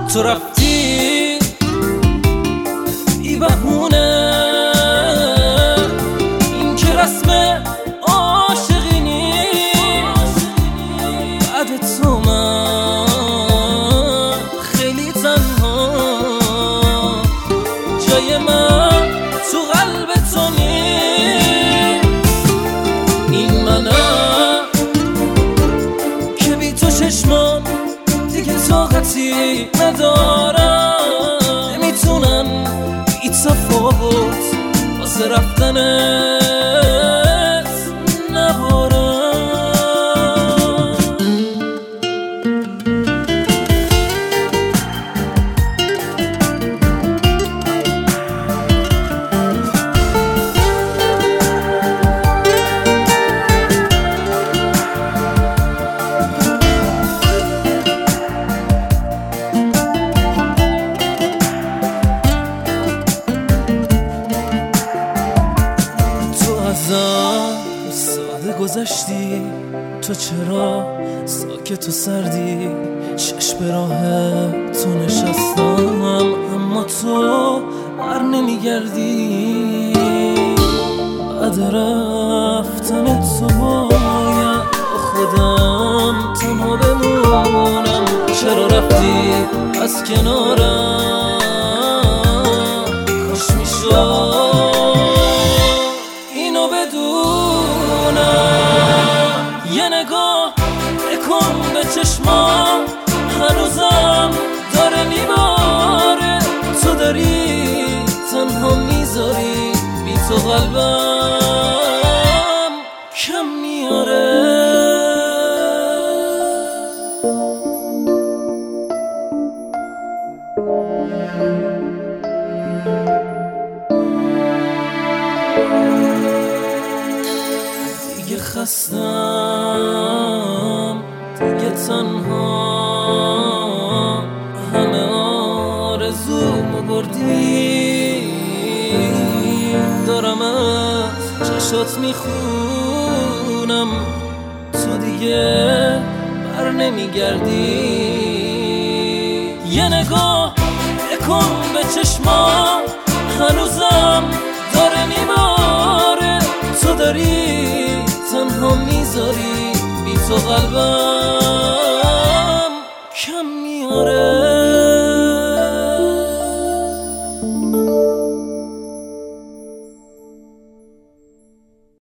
تو رفتی ای بهونه، این که رسم عاشقی نیست. بعد تو من خیلی تنها، جای من تو قلب تو نیست. این منم که بی تو چشمان دیگه طاقتی ندارم، نمیتونم بی تفاوت واسه رفتنت نبارم. ساده گذشتی، تو چرا ساکت و سردی؟ چشم به راه تو نشستم اما تو بر نمیگردی. بعد رفتن تو باید خودم تنها بمونم. چرا رفتی از کنارم؟ کاش میشد یه نگاه بکن به چشمام، هنوزم داره میباره. تو داری تنها میذاری، بی تو قلبم کم میاره. دیگه خستم، دیگه تنها، همه آرزومو بردی. دارم از چشات میخونم، تو دیگه بر نمیگردی. یه نگاه بکن به چشمام، هنوزم داره میباره. تو داری تنها میذاری، بی تو قلبم کم میاره.